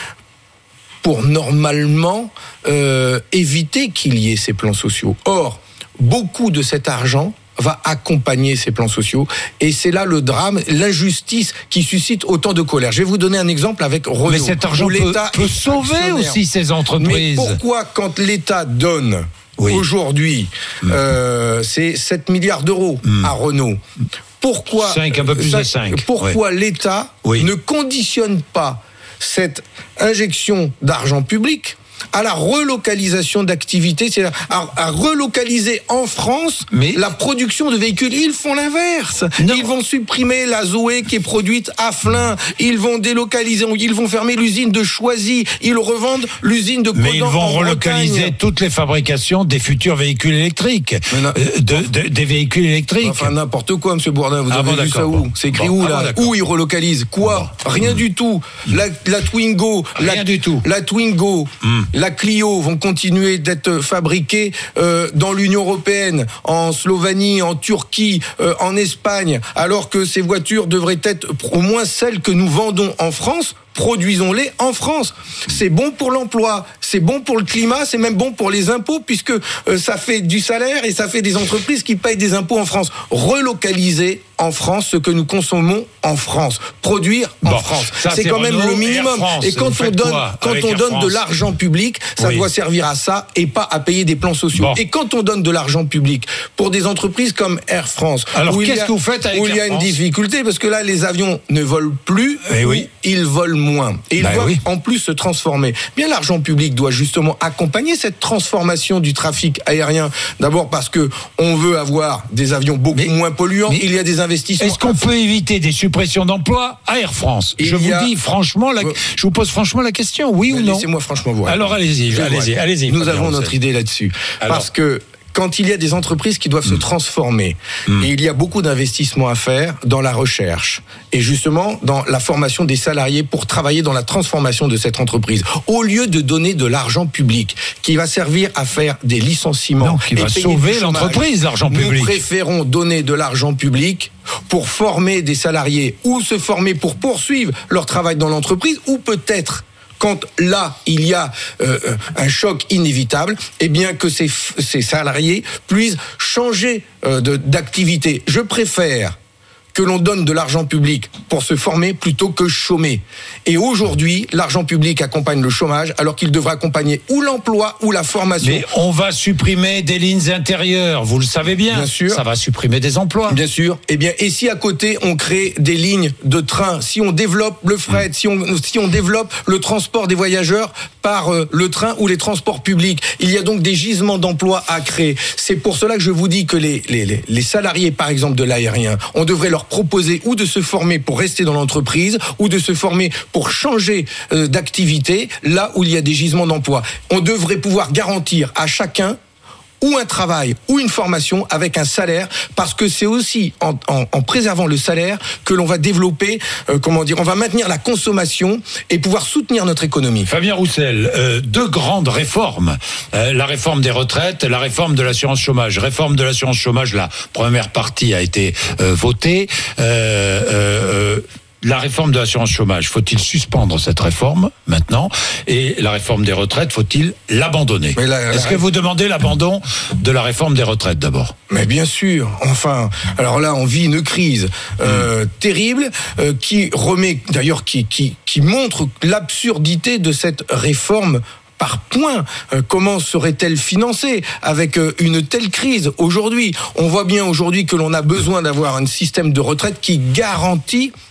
S7: pour normalement euh, éviter qu'il y ait ces plans sociaux. Or, beaucoup de cet argent va accompagner ces plans sociaux. Et c'est là le drame, l'injustice qui suscite autant de colère. Je vais vous donner un exemple avec Renault.
S3: Mais cet argent peut, peut sauver aussi ces entreprises.
S7: Mais pourquoi, quand l'État donne oui. aujourd'hui, mmh. euh, c'est sept milliards d'euros mmh. à Renault, pourquoi,
S3: cinq, un peu plus de cinq.
S7: Pourquoi oui. l'État oui. ne conditionne pas cette injection d'argent public à la relocalisation d'activités, c'est-à-dire à, à relocaliser en France mais la production de véhicules. Ils font l'inverse. Non. Ils vont supprimer la Zoé qui est produite à Flins. Ils vont délocaliser, ils vont fermer l'usine de Choisy. Ils revendent l'usine de Codan.
S3: Mais ils vont relocaliser Bretagne. Toutes les fabrications des futurs véhicules électriques, euh, de, de, des véhicules électriques.
S7: Enfin n'importe quoi, Monsieur Bourdin. Vous ah avez bon, vu ça où bon. C'est écrit bon. où là ah bon, Où ils relocalisent Quoi bon. Rien mmh. du tout. La, la Twingo,
S3: rien
S7: la,
S3: du tout.
S7: La Twingo. Mmh. La Clio vont continuer d'être fabriquées euh, dans l'Union européenne, en Slovénie, en Turquie, euh, en Espagne, alors que ces voitures devraient être au moins celles que nous vendons en France. Produisons-les en France. C'est bon pour l'emploi, c'est bon pour le climat, c'est même bon pour les impôts, puisque euh, ça fait du salaire et ça fait des entreprises qui payent des impôts en France. Relocaliser en France ce que nous consommons en France. Produire en bon, France. Ça, c'est, c'est quand Renault, même le minimum. France, et quand on donne, quand on donne de l'argent public, ça oui. doit servir à ça et pas à payer des plans sociaux. Bon. Et quand on donne de l'argent public pour des entreprises comme Air France,
S3: alors
S7: où
S3: qu'est-ce
S7: il y a,
S3: que vous faites avec
S7: où il y a une difficulté, parce que là, les avions ne volent plus,
S3: eh oui.
S7: ils volent moins. Et ils ben doivent oui. en plus se transformer. Bien, l'argent public doit justement accompagner cette transformation du trafic aérien. D'abord parce que on veut avoir des avions beaucoup mais, moins polluants. Il y a des investissements.
S3: Est-ce qu'on peut éviter des suppressions d'emplois à Air France ? Je vous a... dis franchement, la... je vous pose franchement la question, oui mais ou non ?
S7: Laissez-moi franchement voir.
S3: Alors allez-y, allez-y, allez-y.
S7: Nous avons notre idée là-dessus. Alors, parce que quand il y a des entreprises qui doivent mmh. se transformer, mmh. et il y a beaucoup d'investissements à faire dans la recherche, et justement dans la formation des salariés pour travailler dans la transformation de cette entreprise, au lieu de donner de l'argent public qui va servir à faire des licenciements,
S3: non, qui va sauver l'entreprise, l'argent public.
S7: Nous préférons donner de l'argent public pour former des salariés, ou se former pour poursuivre leur travail dans l'entreprise, ou peut-être quand là, il y a euh, un choc inévitable, eh bien que ces, ces salariés puissent changer euh, de, d'activité. Je préfère que l'on donne de l'argent public pour se former plutôt que chômer. Et aujourd'hui, l'argent public accompagne le chômage alors qu'il devrait accompagner ou l'emploi ou la formation.
S3: Mais on va supprimer des lignes intérieures, vous le savez bien.
S7: Bien sûr.
S3: Ça va supprimer des emplois.
S7: Bien sûr. Eh bien, et si à côté on crée des lignes de train, si on développe le fret, mmh. si on si on développe le transport des voyageurs par euh, le train ou les transports publics, il y a donc des gisements d'emplois à créer. C'est pour cela que je vous dis que les les les salariés, par exemple de l'aérien, on devrait leur proposer ou de se former pour rester dans l'entreprise ou de se former pour changer euh, d'activité là où il y a des gisements d'emploi. On devrait pouvoir garantir à chacun ou un travail ou une formation avec un salaire, parce que c'est aussi en, en, en préservant le salaire que l'on va développer, euh, comment dire, on va maintenir la consommation et pouvoir soutenir notre économie.
S3: Fabien Roussel, euh, deux grandes réformes, euh, la réforme des retraites, la réforme de l'assurance chômage. Réforme de l'assurance chômage, la première partie a été euh, votée. Euh, euh, La réforme de l'assurance chômage, faut-il suspendre cette réforme maintenant ? Et la réforme des retraites, faut-il l'abandonner ? la, la, Est-ce que vous demandez l'abandon de la réforme des retraites d'abord ?
S7: Mais bien sûr, enfin, alors là on vit une crise euh, mmh. terrible euh, qui remet, d'ailleurs qui, qui, qui montre l'absurdité de cette réforme par point. Euh, comment serait-elle financée avec euh, une telle crise aujourd'hui ? On voit bien aujourd'hui que l'on a besoin d'avoir un système de retraite qui garantit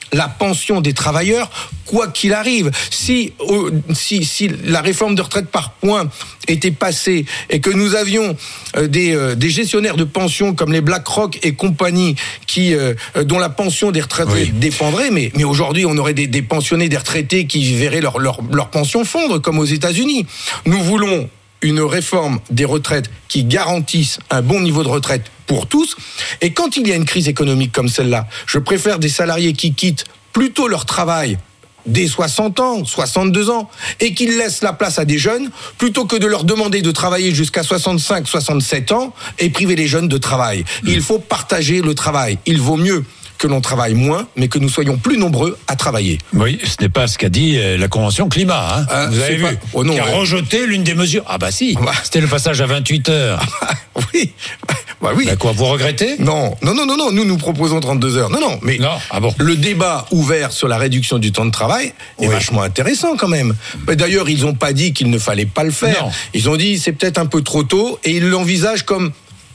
S7: la pension des travailleurs, quoi qu'il arrive. Si, euh, si, si la réforme de retraite par points était passée et que nous avions euh, des, euh, des gestionnaires de pension comme les BlackRock et compagnie qui, euh, dont la pension des retraités oui. dépendrait, mais, mais aujourd'hui on aurait des, des pensionnés, des retraités qui verraient leur, leur, leur pension fondre comme aux États-Unis. Nous voulons une réforme des retraites qui garantisse un bon niveau de retraite pour tous. Et quand il y a une crise économique comme celle-là, je préfère des salariés qui quittent plutôt leur travail dès soixante ans, soixante-deux ans, et qu'ils laissent la place à des jeunes, plutôt que de leur demander de travailler jusqu'à soixante-cinq, soixante-sept ans et priver les jeunes de travail. Mmh. Il faut partager le travail. Il vaut mieux que l'on travaille moins, mais que nous soyons plus nombreux à travailler.
S3: Oui, ce n'est pas ce qu'a dit la Convention climat. Hein. Euh, Vous avez vu, pas... oh non, qui a ouais. rejeté l'une des mesures. Ah bah si, bah. c'était le passage à vingt-huit heures.
S7: oui, bah oui.
S3: Bah quoi, vous regrettez ?
S7: Non, non, non, non, non. Nous nous proposons trente-deux heures. Non, non, mais
S3: non. Ah bon.
S7: Le débat ouvert sur la réduction du temps de travail est oui. vachement intéressant quand même. Mais d'ailleurs, ils n'ont pas dit qu'il ne fallait pas le faire. Non. Ils ont dit c'est peut-être un peu trop tôt et ils l'envisagent comme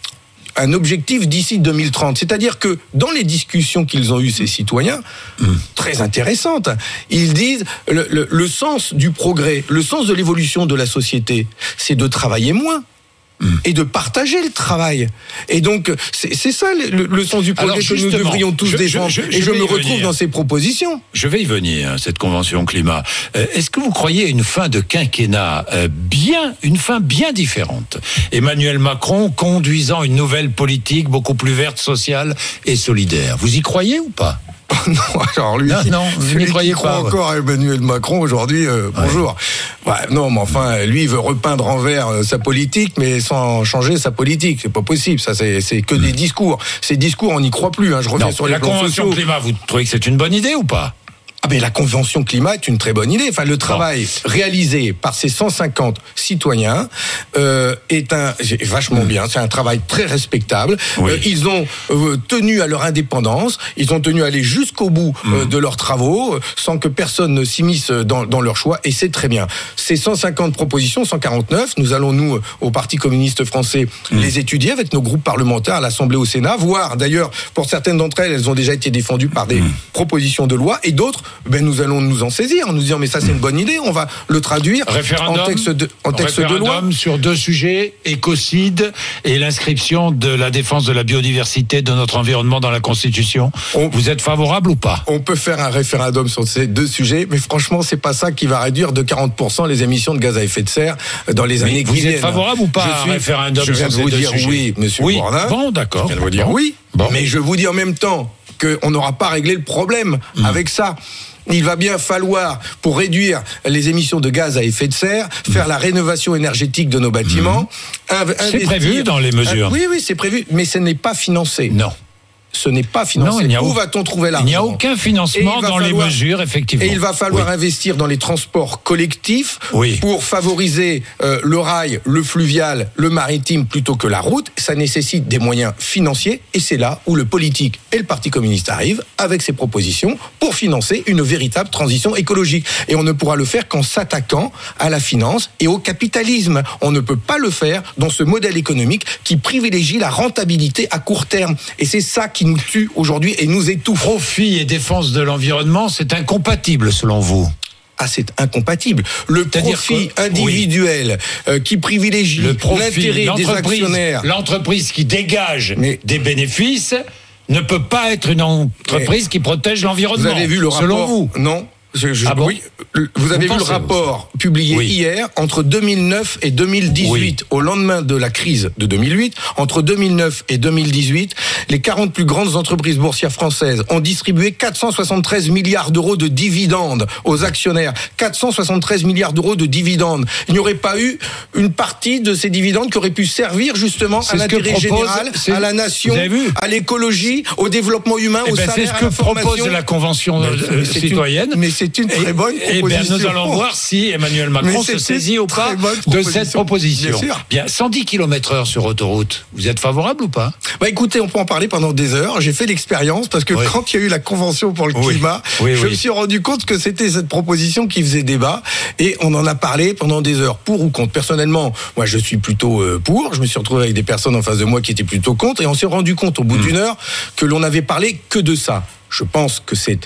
S7: un objectif d'ici deux mille trente. C'est-à-dire que dans les discussions qu'ils ont eues, ces citoyens, mmh. très intéressantes, ils disent le, le, le sens du progrès, le sens de l'évolution de la société, c'est de travailler moins. Et de partager le travail. Et donc, c'est, c'est ça le, le sens du progrès que nous devrions tous je, défendre. Je, je, je Et je me retrouve venir. dans ces propositions.
S3: Je vais y venir, cette convention climat. Euh, est-ce que vous croyez à une fin de quinquennat euh, bien, une fin bien différente ? Emmanuel Macron conduisant une nouvelle politique beaucoup plus verte, sociale et solidaire. Vous y croyez ou pas ?
S7: Non, alors lui,
S3: non, non vous n'y croyez
S7: qui
S3: pas.
S7: croit encore à Emmanuel Macron aujourd'hui, euh, bonjour. Ouais. Ouais, non, mais enfin, lui, il veut repeindre en vert euh, sa politique, mais sans changer sa politique. C'est pas possible. Ça, c'est, c'est que mmh. des discours. Ces discours, on n'y croit plus. Hein. Je reviens
S3: non,
S7: sur les
S3: la
S7: plans
S3: convention
S7: sociaux.
S3: climat. Vous trouvez que c'est une bonne idée ou pas ?
S7: Ah ben la convention climat est une très bonne idée. Enfin, le travail bon. réalisé par ces cent cinquante citoyens euh, est un est vachement mmh. bien. C'est un travail très respectable. Oui. Euh, ils ont euh, tenu à leur indépendance. Ils ont tenu à aller jusqu'au bout mmh. euh, de leurs travaux, euh, sans que personne ne s'immisce dans, dans leur choix. Et c'est très bien. Ces cent cinquante propositions, cent quarante-neuf, nous allons nous euh, au Parti communiste français mmh. les étudier avec nos groupes parlementaires à l'Assemblée, au Sénat. Voire d'ailleurs, pour certaines d'entre elles, elles ont déjà été défendues par des mmh. propositions de loi, et d'autres. Ben nous allons nous en saisir en nous disant mais ça c'est une bonne idée, on va le traduire
S3: référendum,
S7: en texte de, en texte de loi.
S3: Sur deux sujets, écocide et l'inscription de la défense de la biodiversité de notre environnement dans la Constitution. On, Vous êtes favorable ou pas ?
S7: On peut faire un référendum sur ces deux sujets, mais franchement c'est pas ça qui va réduire de quarante pour cent les émissions de gaz à effet de serre dans les mais années qui viennent.
S3: Vous êtes favorable ou pas
S7: je
S3: à
S7: suis,
S3: un référendum
S7: je viens
S3: sur
S7: de vous
S3: ces
S7: dire
S3: deux sujets.
S7: Oui, monsieur
S3: oui.
S7: Bourdin.
S3: Bon, d'accord.
S7: Je viens de vous dire bon. oui, bon. Mais je vous dis en même temps qu'on n'aura pas réglé le problème mmh. avec ça. Il va bien falloir, pour réduire les émissions de gaz à effet de serre, faire la rénovation énergétique de nos bâtiments.
S3: Mmh. Inv- c'est prévu dans les mesures.
S7: Un, oui, oui, c'est prévu, mais ce n'est pas financé.
S3: Non.
S7: Ce n'est pas financé.
S3: Non, il n'y a
S7: Où
S3: au...
S7: va-t-on trouver l'argent ?
S3: Il n'y a aucun financement dans falloir... les mesures, effectivement.
S7: Et il va falloir
S3: oui.
S7: investir dans les transports collectifs
S3: oui.
S7: pour favoriser euh, le rail, le fluvial, le maritime plutôt que la route. Ça nécessite des moyens financiers et c'est là où le politique et le Parti communiste arrivent avec ses propositions pour financer une véritable transition écologique. Et on ne pourra le faire qu'en s'attaquant à la finance et au capitalisme. On ne peut pas le faire dans ce modèle économique qui privilégie la rentabilité à court terme. Et c'est ça qui nous tue aujourd'hui et nous étouffe.
S3: Profit et défense de l'environnement, c'est incompatible selon vous ?
S7: Ah, c'est incompatible. Le C'est-à-dire profit que, individuel oui. euh, qui privilégie le profit, l'intérêt des actionnaires.
S3: L'entreprise qui dégage Mais, des bénéfices ne peut pas être une entreprise qui protège l'environnement.
S7: Vous avez vu le rapport ?
S3: Selon vous ?
S7: Non. Je, je,
S3: ah bon
S7: oui, vous avez vous vu le rapport publié oui. hier entre deux mille neuf et deux mille dix-huit, oui. au lendemain de la crise de deux mille huit. Entre deux mille neuf et deux mille dix-huit, les quarante plus grandes entreprises boursières françaises ont distribué quatre cent soixante-treize milliards d'euros de dividendes aux actionnaires. quatre cent soixante-treize milliards d'euros de dividendes. Il n'y aurait pas eu une partie de ces dividendes qui aurait pu servir justement c'est à l'intérêt propose, général, à la nation, à l'écologie, au développement humain,
S3: eh
S7: au
S3: ben
S7: salaire,
S3: c'est ce
S7: à
S3: que
S7: la formation.
S3: propose la Convention euh, citoyenne.
S7: Une, mais c'est une très bonne
S3: et,
S7: proposition.
S3: Et bien, nous allons voir si Emmanuel Macron se saisit ou pas de cette proposition. Bien, sûr. Bien, cent dix kilomètres heure sur autoroute, vous êtes favorable ou pas ?
S7: Bah écoutez, on peut en parler pendant des heures. J'ai fait l'expérience parce que oui. quand il y a eu la Convention pour le oui. climat, oui, je oui. me suis rendu compte que c'était cette proposition qui faisait débat et on en a parlé pendant des heures, pour ou contre. Personnellement, moi je suis plutôt euh, pour. Je me suis retrouvé avec des personnes en face de moi qui étaient plutôt contre et on s'est rendu compte au bout mmh. d'une heure que l'on n'avait parlé que de ça. Je pense que c'est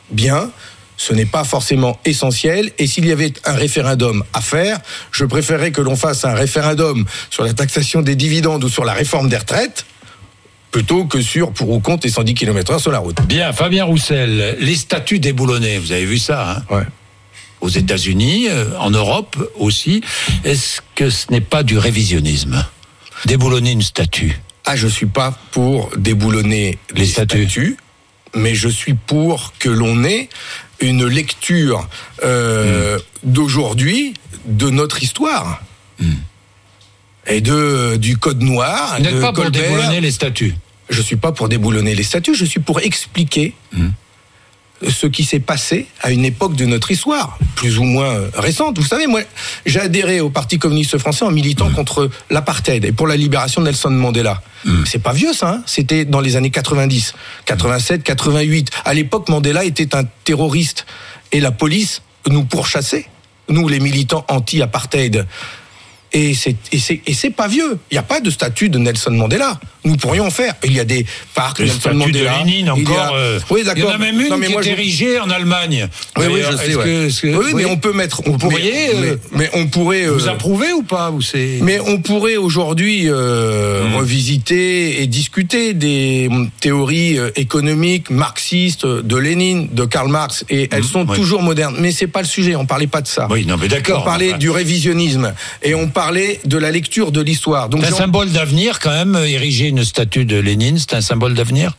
S7: bien. Ce n'est pas forcément essentiel. Et s'il y avait un référendum à faire, je préférerais que l'on fasse un référendum sur la taxation des dividendes ou sur la réforme des retraites, plutôt que sur pour ou contre les cent dix kilomètres heure sur la route.
S3: Bien, Fabien Roussel, les statuts déboulonnés, vous avez vu ça, hein ?
S7: Ouais.
S3: Aux États-Unis, en Europe aussi. Est-ce que ce n'est pas du révisionnisme ? Déboulonner une statue.
S7: Ah, je suis pas pour déboulonner les, les statuts. statuts, mais je suis pour que l'on ait une lecture euh, mmh. d'aujourd'hui de notre histoire mmh. et de du Code noir.
S3: Vous n'êtes
S7: de
S3: pas pour
S7: Colbert.
S3: Déboulonner les statuts.
S7: Je suis pas pour déboulonner les statuts. Je suis pour expliquer mmh. ce qui s'est passé à une époque de notre histoire, plus ou moins récente. Vous savez, moi, j'ai adhéré au Parti communiste français en militant mmh. contre l'apartheid et pour la libération de Nelson Mandela. Mmh. C'est pas vieux, ça, hein. C'était dans les années quatre-vingt-dix, quatre-vingt-sept, quatre-vingt-huit. À l'époque, Mandela était un terroriste et la police nous pourchassait, nous, les militants anti-apartheid. Et c'est, et c'est, et c'est pas vieux. Il n'y a pas de statue de Nelson Mandela. Nous pourrions en faire. Il y a des parcs
S3: le
S7: Nelson
S3: statut
S7: Mandela.
S3: de Lénine encore.
S7: Il y a,
S3: euh,
S7: oui, d'accord.
S3: Il y en a même une
S7: non, mais
S3: qui
S7: moi,
S3: est érigée je... en Allemagne.
S7: Oui, oui, je sais. Ouais. Que, que, oui, oui, mais on peut mettre. On
S3: vous
S7: pourrait,
S3: pourriez,
S7: mais,
S3: euh,
S7: mais on pourrait.
S3: Vous
S7: euh,
S3: approuvez ou pas ou c'est...
S7: Mais on pourrait aujourd'hui euh, mmh. revisiter et discuter des théories économiques marxistes de Lénine, de Karl Marx, et mmh. elles sont oui. toujours modernes. Mais c'est pas le sujet. On parlait pas de ça.
S3: Oui, non, mais d'accord.
S7: On parlait
S3: enfin...
S7: du révisionnisme et on parlait de la lecture de l'histoire.
S3: Donc, c'est un genre... symbole d'avenir quand même. Ériger une statue de Lénine, c'est un symbole d'avenir.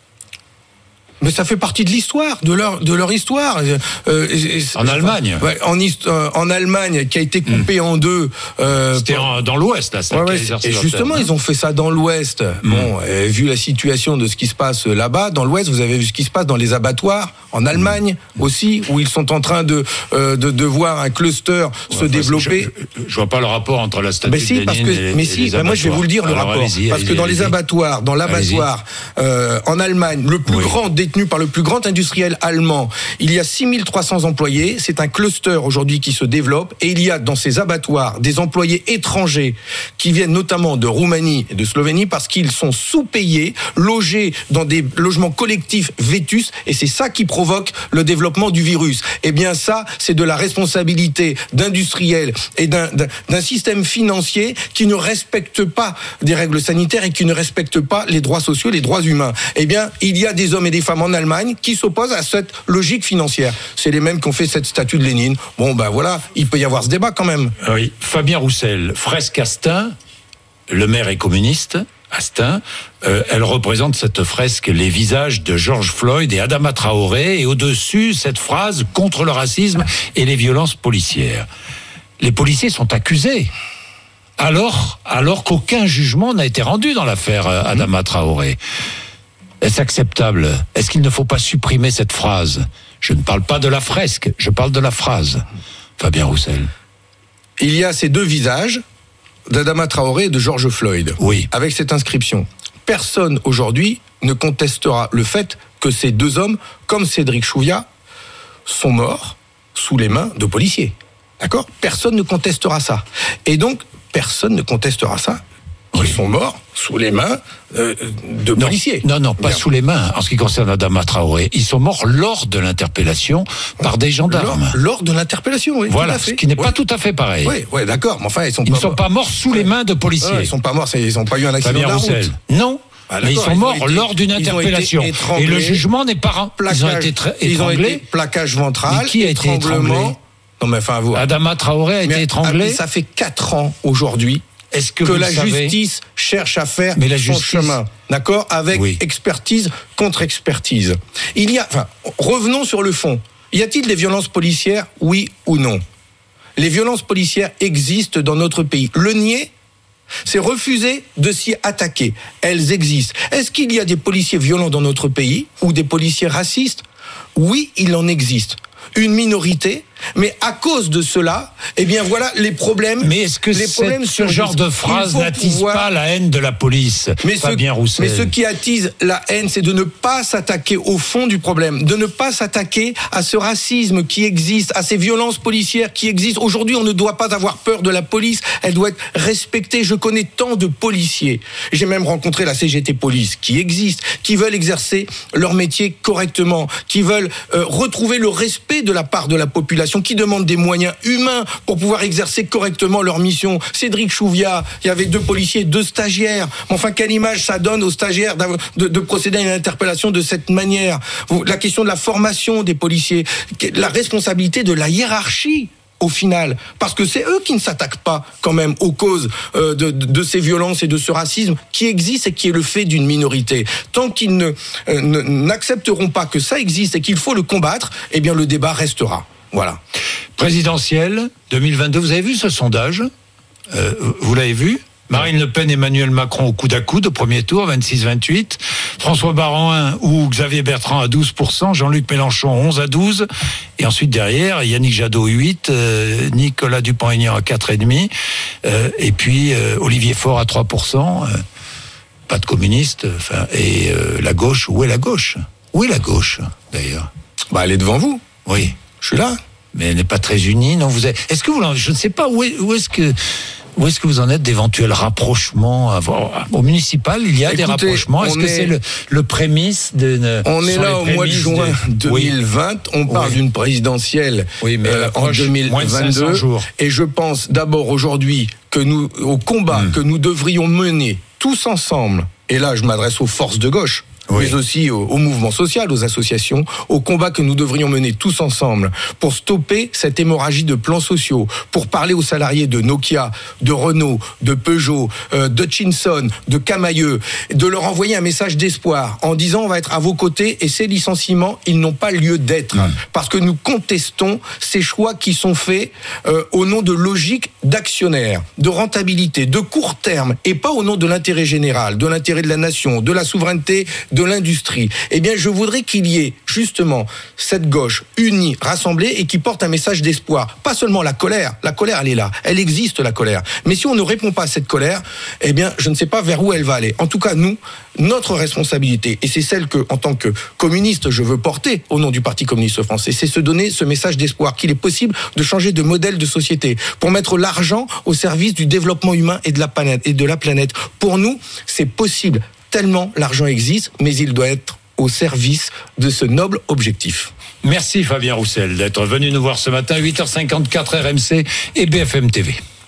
S7: Mais ça fait partie de l'histoire, de leur de leur histoire. Euh,
S3: en Allemagne.
S7: Ouais, en, euh, en Allemagne, qui a été coupée mmh. en deux.
S3: Euh, C'était en, dans l'Ouest, là. Ça
S7: ouais, ouais, et justement, ils ont fait ça dans l'Ouest. Mmh. Bon, et vu la situation de ce qui se passe là-bas, dans l'Ouest, vous avez vu ce qui se passe dans les abattoirs en Allemagne mmh. aussi, où ils sont en train de euh, de, de voir un cluster ouais, se développer.
S3: Je, je, je vois pas le rapport entre la statue
S7: mais si,
S3: de
S7: parce
S3: Lénine
S7: que,
S3: et,
S7: mais
S3: et
S7: si,
S3: les
S7: bah moi je vais vous le dire le
S3: Alors,
S7: rapport,
S3: allez-y,
S7: parce
S3: allez-y,
S7: que dans
S3: allez-y.
S7: les abattoirs, dans l'abattoir euh, en Allemagne, le plus oui. grand détenu par le plus grand industriel allemand, il y a six mille trois cents employés. C'est un cluster aujourd'hui qui se développe, et il y a dans ces abattoirs des employés étrangers qui viennent notamment de Roumanie et de Slovénie parce qu'ils sont sous-payés, logés dans des logements collectifs vétustes, et c'est ça qui provoque le développement du virus. Eh bien ça, c'est de la responsabilité d'industriels et d'un, d'un, d'un système financier qui ne respecte pas des règles sanitaires et qui ne respecte pas les droits sociaux, les droits humains. Eh bien, il y a des hommes et des femmes en Allemagne qui s'opposent à cette logique financière. C'est les mêmes qui ont fait cette statue de Lénine. Bon, ben voilà, il peut y avoir ce débat quand même.
S3: Oui, Fabien Roussel, fresque Astin, le maire est communiste, Astin, euh, elle représente cette fresque les visages de George Floyd et Adama Traoré, et au-dessus, cette phrase contre le racisme et les violences policières. Les policiers sont accusés, alors, alors qu'aucun jugement n'a été rendu dans l'affaire Adama Traoré. Est-ce acceptable ? Est-ce qu'il ne faut pas supprimer cette phrase ? Je ne parle pas de la fresque, je parle de la phrase. Fabien Roussel.
S7: Il y a ces deux visages d'Adama Traoré et de George Floyd.
S3: Oui.
S7: Avec cette inscription. Personne aujourd'hui ne contestera le fait que ces deux hommes, comme Cédric Chouviat, sont morts sous les mains de policiers. D'accord ? Personne ne contestera ça. Et donc, personne ne contestera ça. Ils oui. sont morts sous les mains euh, de
S3: non,
S7: policiers.
S3: Non, non, pas Bien. sous les mains. En ce qui concerne Adama Traoré, ils sont morts lors de l'interpellation par des gendarmes.
S7: Lors, lors de l'interpellation, oui.
S3: Voilà,
S7: tout à fait.
S3: Ce qui n'est
S7: ouais.
S3: pas tout à fait pareil.
S7: Oui, ouais, d'accord. Mais enfin, ils sont
S3: ils
S7: pas
S3: ne sont
S7: morts.
S3: pas morts sous ouais. les mains de policiers.
S7: Ouais, ils sont pas morts. Ils n'ont pas eu un accident
S3: Fabien
S7: de la
S3: Roussel.
S7: route.
S3: Non.
S7: Ah,
S3: mais ils sont
S7: ils
S3: morts
S7: été,
S3: lors d'une interpellation.
S7: Et
S3: le jugement n'est pas.
S7: Plaquage,
S3: ils ont été tra-
S7: ils ont
S3: étranglés.
S7: été plaquage ventral.
S3: Mais qui a été étranglé ?
S7: Non, mais enfin, vous.
S3: Adama Traoré a
S7: mais,
S3: été étranglé.
S7: Ah, ça fait quatre ans aujourd'hui.
S3: Est-ce que,
S7: que
S3: vous
S7: la
S3: savez...
S7: justice cherche à faire
S3: mais la
S7: son
S3: justice...
S7: chemin, d'accord, avec oui. expertise contre expertise. Il y a, enfin, revenons sur le fond. Y a-t-il des violences policières, oui ou non ? Les violences policières existent dans notre pays. Le nier, c'est refuser de s'y attaquer. Elles existent. Est-ce qu'il y a des policiers violents dans notre pays ou des policiers racistes ? Oui, il en existe. Une minorité Mais à cause de cela, eh bien voilà les problèmes.
S3: Mais est-ce que
S7: les problèmes
S3: cette, ce genre de phrase n'attise pouvoir... pas la haine de la police?
S7: Mais
S3: Fabien
S7: ce,
S3: Roussel.
S7: Mais ce qui attise la haine, c'est de ne pas s'attaquer au fond du problème, de ne pas s'attaquer à ce racisme qui existe, à ces violences policières qui existent. Aujourd'hui, on ne doit pas avoir peur de la police, elle doit être respectée. Je connais tant de policiers. J'ai même rencontré la C G T Police qui existe, qui veulent exercer leur métier correctement, qui veulent euh, retrouver le respect de la part de la population, qui demandent des moyens humains pour pouvoir exercer correctement leur mission. Cédric Chouviat, il y avait deux policiers, deux stagiaires. Enfin, quelle image ça donne aux stagiaires de, de procéder à une interpellation de cette manière? La question de la formation des policiers, la responsabilité de la hiérarchie, au final, parce que c'est eux qui ne s'attaquent pas quand même aux causes euh, de, de, de ces violences et de ce racisme qui existe et qui est le fait d'une minorité. Tant qu'ils ne, euh, ne, n'accepteront pas que ça existe et qu'il faut le combattre, eh bien le débat restera. Voilà.
S3: Présidentielle deux mille vingt-deux, vous avez vu ce sondage? euh, Vous l'avez vu? Marine Le Pen, Emmanuel Macron au coude à coude au premier tour, vingt-six vingt-huit. François Baron ou Xavier Bertrand à douze pour cent, Jean-Luc Mélenchon onze à douze. Et ensuite derrière, Yannick Jadot huit, euh, Nicolas Dupont-Aignan à quatre virgule cinq. Euh, et puis euh, Olivier Faure à trois pour cent. Euh, pas de communistes. Enfin, et euh, la gauche, où est la gauche? Où est la gauche d'ailleurs?
S7: Bah, elle est devant vous.
S3: Oui.
S7: Je suis là.
S3: Mais elle n'est pas très unie, non? Vous êtes... Est-ce que vous, je ne sais pas où est, où est-ce que, où est-ce que vous en êtes d'éventuels rapprochements? Au municipal, il y a Écoutez, des rapprochements. Est-ce que est... c'est le, le prémisse de?
S7: On est là au mois de juin de... deux mille vingt. On parle oui. d'une présidentielle
S3: oui, mais
S7: euh, en deux mille vingt-deux. Et je pense d'abord aujourd'hui que nous, au combat mmh. que nous devrions mener tous ensemble. Et là, je m'adresse aux forces de gauche. Oui. Mais aussi au, au mouvement social, aux associations, au combat que nous devrions mener tous ensemble pour stopper cette hémorragie de plans sociaux, pour parler aux salariés de Nokia, de Renault, de Peugeot, euh, de Hutchinson, de Camailleux, de leur envoyer un message d'espoir en disant on va être à vos côtés et ces licenciements, ils n'ont pas lieu d'être. Mmh. Parce que nous contestons ces choix qui sont faits euh, au nom de logique d'actionnaire, de rentabilité, de court terme et pas au nom de l'intérêt général, de l'intérêt de la nation, de la souveraineté, de l'industrie. Eh bien, je voudrais qu'il y ait justement cette gauche unie, rassemblée et qui porte un message d'espoir. Pas seulement la colère. La colère, elle est là. Elle existe, la colère. Mais si on ne répond pas à cette colère, eh bien, je ne sais pas vers où elle va aller. En tout cas, nous, notre responsabilité, et c'est celle que, en tant que communiste, je veux porter au nom du Parti communiste français, c'est se donner ce message d'espoir qu'il est possible de changer de modèle de société pour mettre l'argent au service du développement humain et de la planète. Et de la planète. Pour nous, c'est possible. Tellement l'argent existe, mais il doit être au service de ce noble objectif.
S3: Merci Fabien Roussel d'être venu nous voir ce matin, huit heures cinquante-quatre R M C et B F M T V.